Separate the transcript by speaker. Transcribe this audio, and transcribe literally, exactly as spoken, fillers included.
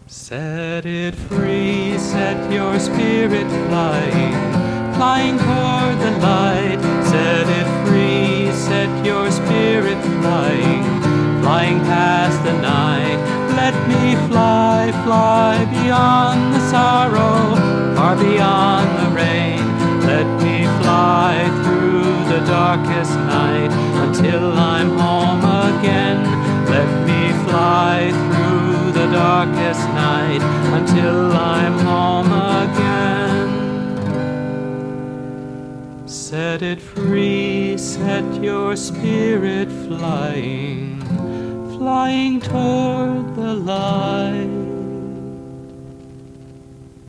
Speaker 1: Set it free, set your spirit flying, flying toward the light. Set it free, set your spirit flying, flying past the night. Let me fly, fly beyond the sorrow, far beyond the rain. Let me fly through the darkest night until I'm home again. Let me fly through the darkest night until I'm home again. Set it free, set your spirit flying, flying toward the light.